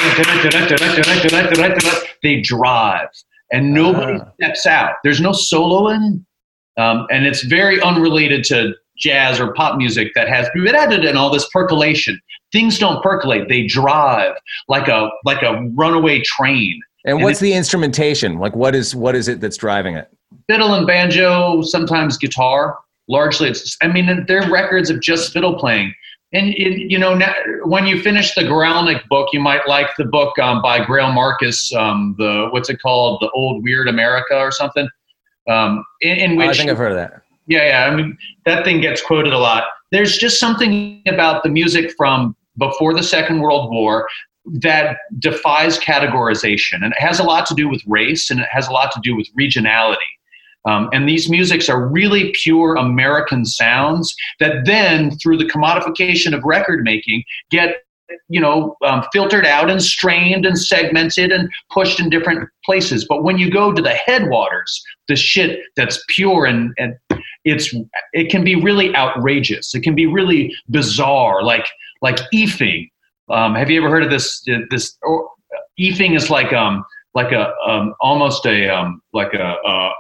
they drive, and nobody uh. steps out. There's no soloing, um, and it's very unrelated to jazz or pop music that has and all this percolation. Things don't percolate; they drive like a like a runaway train. And, and what's the instrumentation? Like, what is what is it that's driving it? Fiddle and banjo, sometimes guitar. Largely, it's, I mean, they're records of just fiddle playing. And, it, you know, now, when you finish the Guralnick book, you might like the book um, by Grail Marcus, um, the, what's it called? The Old Weird America or something. Um, in, in which, oh, I think I've heard of that. Yeah, yeah. I mean, that thing gets quoted a lot. There's just something about the music from before the Second World War that defies categorization. And it has a lot to do with race, and it has a lot to do with regionality. Um, and these musics are really pure American sounds that then, through the commodification of record making, get, you know, um, filtered out and strained and segmented and pushed in different places. But when you go to the headwaters, the shit that's pure and, and it's it can be really outrageous. It can be really bizarre, like like eefing. Um, have you ever heard of this? This or, eefing is like um like a um almost a um like a. a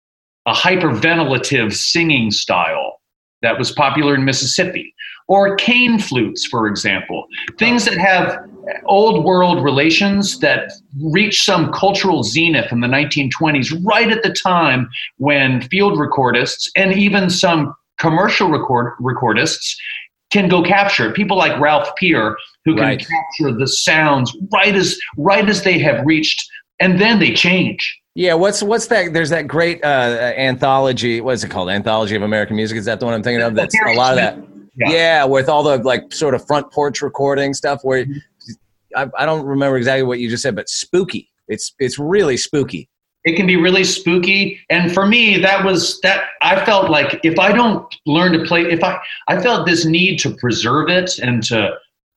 a hyperventilative singing style that was popular in Mississippi, or cane flutes, for example, things that have old world relations that reach some cultural zenith in the nineteen twenties, right at the time when field recordists and even some commercial record recordists can go capture it. People like Ralph Peer, who can right. capture the sounds right as right as they have reached, and then they change. Yeah, what's what's that? There's that great uh, anthology. What is it called? Anthology of American Music. Is that the one I'm thinking of? That's a lot of that. Yeah, yeah with all the like sort of front porch recording stuff. Where mm-hmm. I, I don't remember exactly what you just said, but spooky. It's it's really spooky. It can be really spooky. And for me, that was that I felt like if I don't learn to play, if I, I felt this need to preserve it and to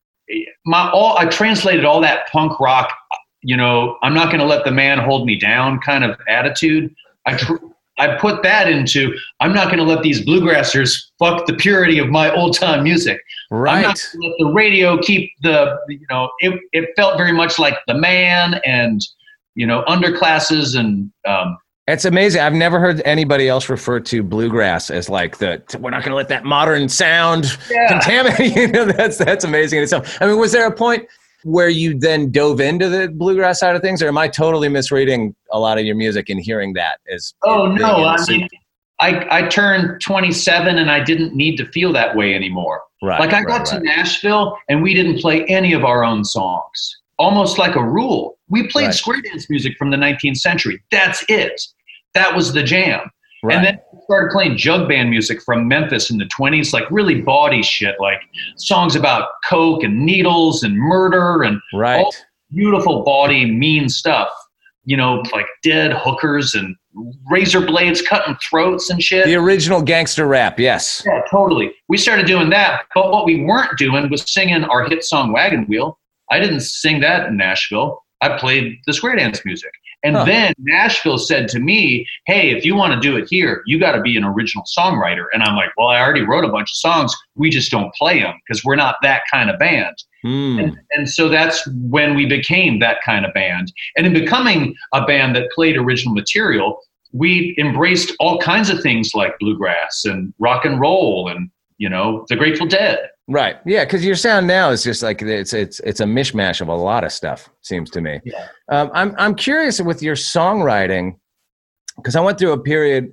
my, all, I translated all that punk rock, you know, I'm not going to let the man hold me down kind of attitude. I, tr- I put that into, I'm not going to let these bluegrassers fuck the purity of my old time music. Right. I'm not going to let the radio keep the, you know, it, it felt very much like the man and, you know, underclasses and, um, it's amazing. I've never heard anybody else refer to bluegrass as like the, we're not going to let that modern sound yeah. contaminate. You know, that's, that's amazing in itself. I mean, was there a point where you then dove into the bluegrass side of things, or am I totally misreading a lot of your music and hearing that as? Oh no, I mean, I, I turned twenty-seven and I didn't need to feel that way anymore. Right. Like I right, got to right. Nashville and we didn't play any of our own songs, almost like a rule. We played Right. square dance music from the nineteenth century. That's it. That was the jam. Right. And then we started playing jug band music from Memphis in the twenties, like really bawdy shit, like songs about coke and needles and murder and Right. all beautiful, bawdy, mean stuff. You know, like dead hookers and razor blades cutting throats and shit. The original gangster rap, yes. Yeah, totally. We started doing that, but what we weren't doing was singing our hit song Wagon Wheel. I didn't sing that in Nashville. I played the square dance music. And Huh. then Nashville said to me, hey, if you want to do it here, you got to be an original songwriter. And I'm like, well, I already wrote a bunch of songs. We just don't play them because we're not that kind of band. Mm. And, and so that's when we became that kind of band. And in becoming a band that played original material, we embraced all kinds of things like bluegrass and rock and roll and, you know, the Grateful Dead. Right. Yeah, because your sound now is just like it's it's it's a mishmash of a lot of stuff, seems to me. Yeah. Um, I'm I'm curious with your songwriting, because I went through a period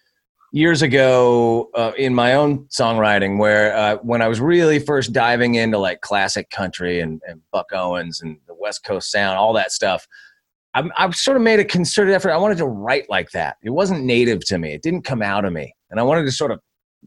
years ago uh, in my own songwriting where uh, when I was really first diving into like classic country and, and Buck Owens and the West Coast sound, all that stuff, I, I've sort of made a concerted effort. I wanted to write like that. It wasn't native to me. It didn't come out of me, and I wanted to sort of,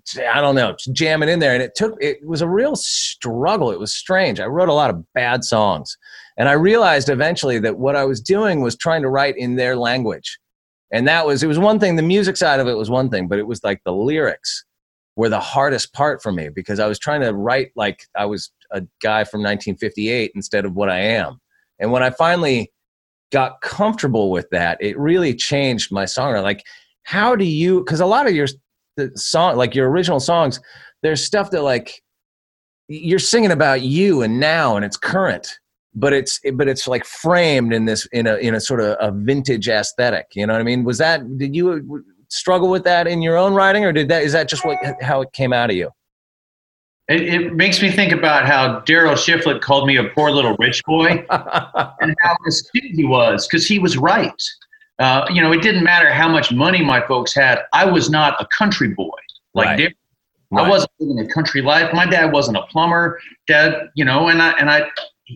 I don't know, jam it in there. And it took, it was a real struggle. It was strange. I wrote a lot of bad songs. And I realized eventually that what I was doing was trying to write in their language. And that was, it was one thing, the music side of it was one thing, but it was like the lyrics were the hardest part for me because I was trying to write like I was a guy from nineteen fifty-eight instead of what I am. And when I finally got comfortable with that, it really changed my songwriting. Like, how do you, because a lot of your the song, like your original songs, there's stuff that like you're singing about you and now and it's current, but it's but it's like framed in this in a in a sort of a vintage aesthetic. You know what I mean? Was that, did you struggle with that in your own writing, or did that is that just what how it came out of you? It, it makes me think about how Daryl Shiflett called me a poor little rich boy and how astute he was, because he was right. Uh, you know, it didn't matter how much money my folks had. I was not a country boy. Like Right. Daryl. Right. I wasn't living a country life. My dad wasn't a plumber. Dad, you know, and I and I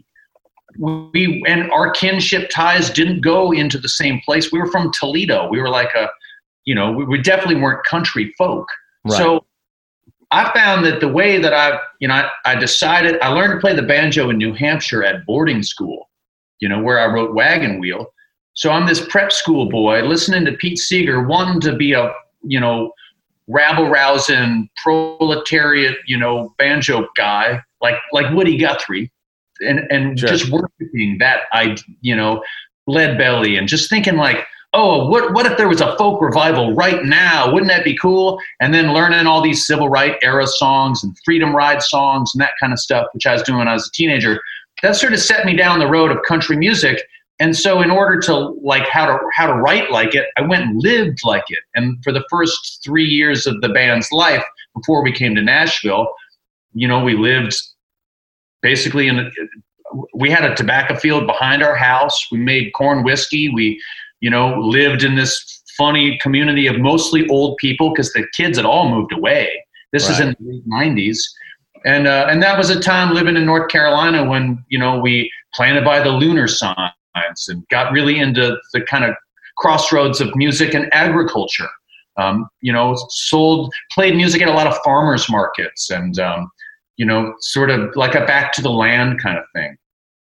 we and our kinship ties didn't go into the same place. We were from Toledo. We were like a, you know, we, we definitely weren't country folk. Right. So I found that the way that I, you know, I, I decided, I learned to play the banjo in New Hampshire at boarding school, you know, where I wrote Wagon Wheel. So I'm this prep school boy listening to Pete Seeger, wanting to be a, you know, rabble-rousing proletariat, you know, banjo guy, like like Woody Guthrie, and and Sure. just worshiping that, I, you know, Lead Belly, and just thinking like, oh, what what if there was a folk revival right now? Wouldn't that be cool? And then learning all these civil rights era songs and freedom ride songs and that kind of stuff, which I was doing when I was a teenager. That sort of set me down the road of country music. And so in order to like how to how to write like it, I went and lived like it. And for the first three years of the band's life, before we came to Nashville, you know, we lived basically in a, we had a tobacco field behind our house. We made corn whiskey. We, you know, lived in this funny community of mostly old people because the kids had all moved away. This is Right. in the late nineties. And uh, and that was a time living in North Carolina when, you know, we planted by the lunar sign and got really into the kind of crossroads of music and agriculture. Um, you know, sold, played music at a lot of farmers markets and, um, you know, sort of like a back to the land kind of thing.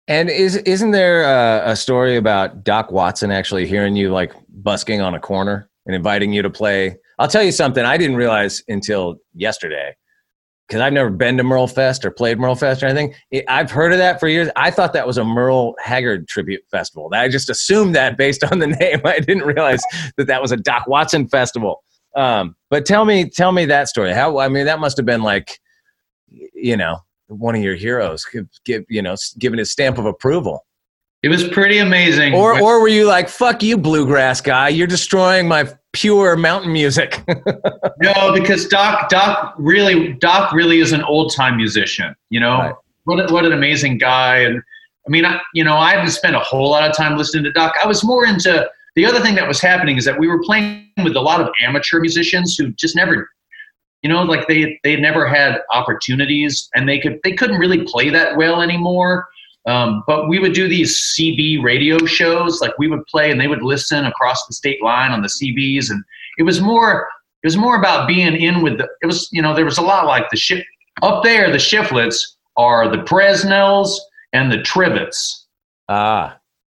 And is isn't there a, a story about Doc Watson actually hearing you like busking on a corner and inviting you to play? I'll tell you something I didn't realize until yesterday, because I've never been to Merle Fest or played Merle Fest or anything. It, I've heard of that for years. I thought that was a Merle Haggard tribute festival. I just assumed that based on the name. I didn't realize that that was a Doc Watson festival. Um, but tell me, tell me that story. How? I mean, that must have been like, you know, one of your heroes give, give you know, giving his stamp of approval. It was pretty amazing. Or, or were you like, fuck you, bluegrass guy, you're destroying my pure mountain music? No, because Doc, Doc really, Doc really is an old time musician. You know, right. what a, what an amazing guy. And I mean, I, you know, I haven't spent a whole lot of time listening to Doc. I was more into the other thing that was happening is that we were playing with a lot of amateur musicians who just never, you know, like they they never had opportunities, and they could they couldn't really play that well anymore. Um, but we would do these C B radio shows, like we would play and they would listen across the state line on the C Bs. And it was more, it was more about being in with the, it was, you know, there was a lot like the ship up there. The Shiflets are the Presnells and the Trivets. Ah,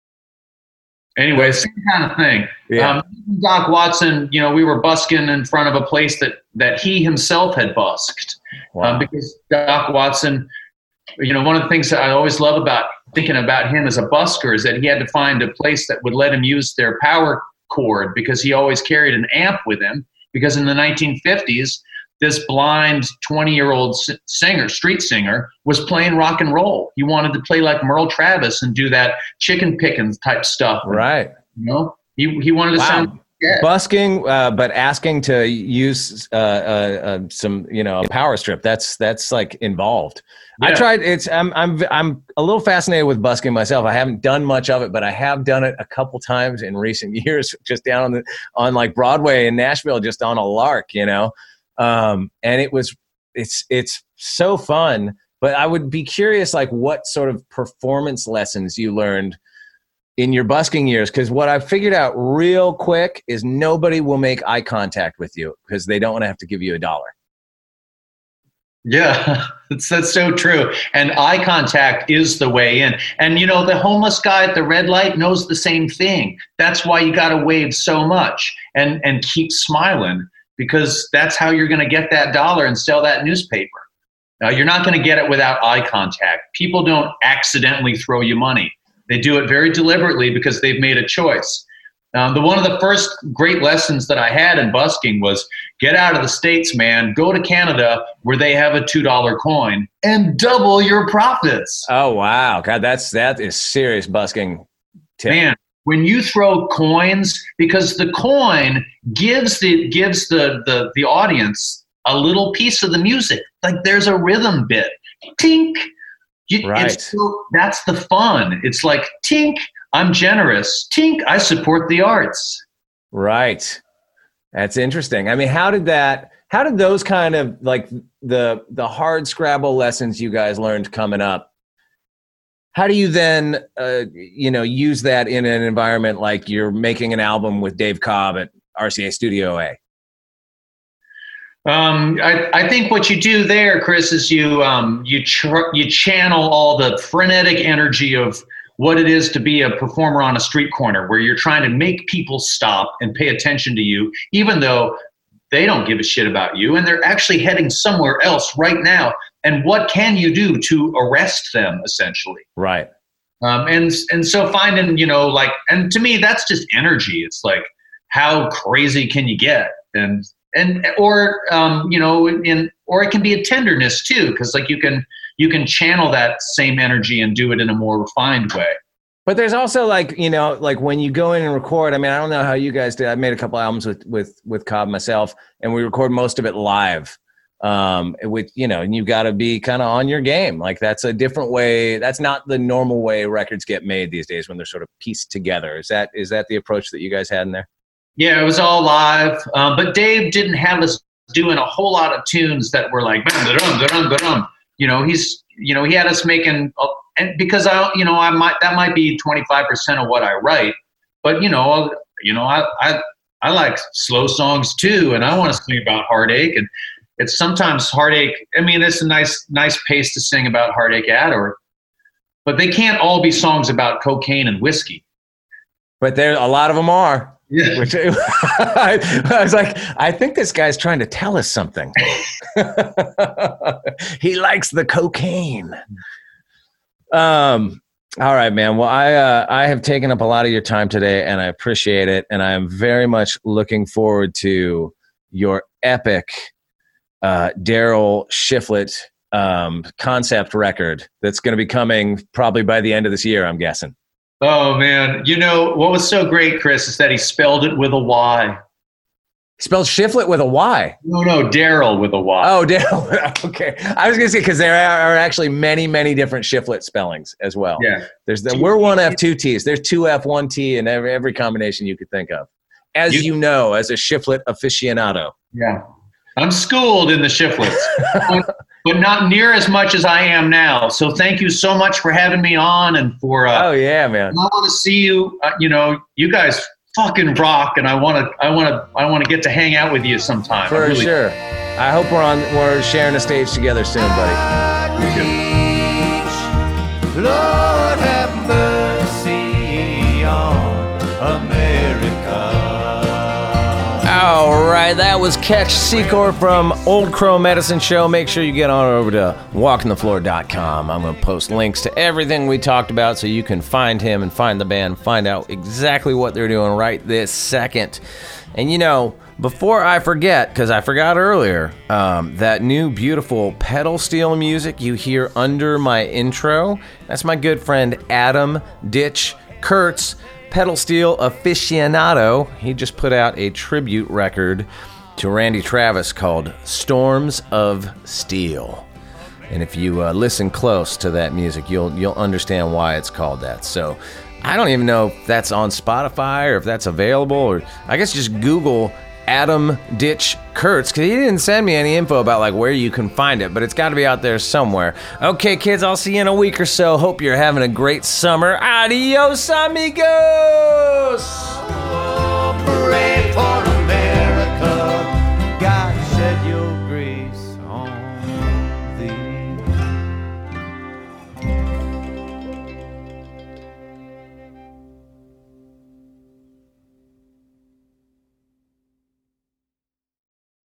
anyway, same kind of thing. Yeah. Um, Doc Watson, you know, we were busking in front of a place that, that he himself had busked. Wow. Um, because Doc Watson, you know, one of the things that I always love about thinking about him as a busker is that he had to find a place that would let him use their power cord, because he always carried an amp with him, because in the nineteen fifties, this blind twenty-year-old singer, street singer, was playing rock and roll. He wanted to play like Merle Travis and do that chicken picking type stuff. Right. You know, he, he wanted to wow. sound yeah. busking, uh, but asking to use uh, uh, uh, some, you know, a power strip. That's that's like involved. Yeah. I tried. It's I'm I'm I'm a little fascinated with busking myself. I haven't done much of it, but I have done it a couple times in recent years, just down on the on like Broadway in Nashville, just on a lark, you know. Um, and it was it's it's so fun. But I would be curious, like, what sort of performance lessons you learned in your busking years, because what I figured out real quick is nobody will make eye contact with you because they don't want to have to give you a dollar. Yeah, that's, that's so true. And eye contact is the way in. And, you know, the homeless guy at the red light knows the same thing. That's why you got to wave so much and, and keep smiling, because that's how you're going to get that dollar and sell that newspaper. Now, you're not going to get it without eye contact. People don't accidentally throw you money. They do it very deliberately because they've made a choice. Um, the one of the first great lessons that I had in busking was get out of the States, man. Go to Canada where they have a two dollar coin and double your profits. Oh, wow. God, that's that is serious busking tip. Man, when you throw coins, because the coin gives the gives the, the, the audience a little piece of the music. Like there's a rhythm bit. Tink. You, right. It's so, that's the fun. It's like, tink, I'm generous. Tink, I support the arts. Right. That's interesting. I mean, how did that, how did those kind of like the, the hard Scrabble lessons you guys learned coming up, how do you then, uh, you know, use that in an environment like you're making an album with Dave Cobb at R C A Studio A? Um, I, I think what you do there, Chris, is you um, you tr- you channel all the frenetic energy of what it is to be a performer on a street corner, where you're trying to make people stop and pay attention to you, even though they don't give a shit about you, and they're actually heading somewhere else right now. And what can you do to arrest them, essentially? Right. Um, and and so finding, you know, like, and to me, that's just energy. It's like, how crazy can you get? And And or um, you know, in or it can be a tenderness too, because like you can you can channel that same energy and do it in a more refined way. But there's also like, you know, like when you go in and record. I mean, I don't know how you guys did. I made a couple albums with with with Cobb myself, and we record most of it live. Um, with you know, and you got to be kind of on your game. Like that's a different way. That's not the normal way records get made these days when they're sort of pieced together. Is that is that the approach that you guys had in there? Yeah, it was all live, um, but Dave didn't have us doing a whole lot of tunes that were like, you know, he's, you know, he had us making, and because I, you know, I might, that might be twenty-five percent of what I write, but you know, you know, I, I, I like slow songs too, and I want to sing about heartache, and it's sometimes heartache. I mean, it's a nice, nice pace to sing about heartache at, or but they can't all be songs about cocaine and whiskey. But there, a lot of them are. Yeah. Which I, I was like, I think this guy's trying to tell us something. He likes the cocaine. Um. All right, man. Well, I uh, I have taken up a lot of your time today, and I appreciate it. And I am very much looking forward to your epic uh, Daryl Shiflett um, concept record that's going to be coming probably by the end of this year, I'm guessing. Oh, man. You know, what was so great, Chris, is that he spelled it with a Y. Spelled Shiflett with a Y. No, no, Daryl with a Y. Oh, Daryl. Okay. I was going to say, because there are actually many, many different Shiflett spellings as well. Yeah. There's the, we're one F, two T's. There's two F, one T in every, every combination you could think of. As you, you know, as a Shiflett aficionado. Yeah. I'm schooled in the Shifletts, but not near as much as I am now. So thank you so much for having me on and for. Uh, oh yeah, man. I want to see you. Uh, you know, you guys fucking rock, and I want to. I want to. I want to get to hang out with you sometime. For really, sure. I hope we're on. We're sharing a stage together soon, buddy. Lord have mercy on America. All right, that was Catch Secor from Old Crow Medicine Show. Make sure you get on over to walking the floor dot com. I'm going to post links to everything we talked about so you can find him and find the band, find out exactly what they're doing right this second. And, you know, before I forget, because I forgot earlier, um, that new beautiful pedal steel music you hear under my intro, that's my good friend Adam Ditch Kurtz, pedal steel aficionado. He just put out a tribute record to Randy Travis called Storms of Steel. And if you uh, listen close to that music, you'll you'll understand why it's called that. So I don't even know if that's on Spotify or if that's available, or I guess just Google Adam Ditch Kurtz, because he didn't send me any info about like where you can find it, but it's got to be out there somewhere. Okay, kids, I'll see you in a week or so. Hope you're having a great summer. Adios, amigos! Pray for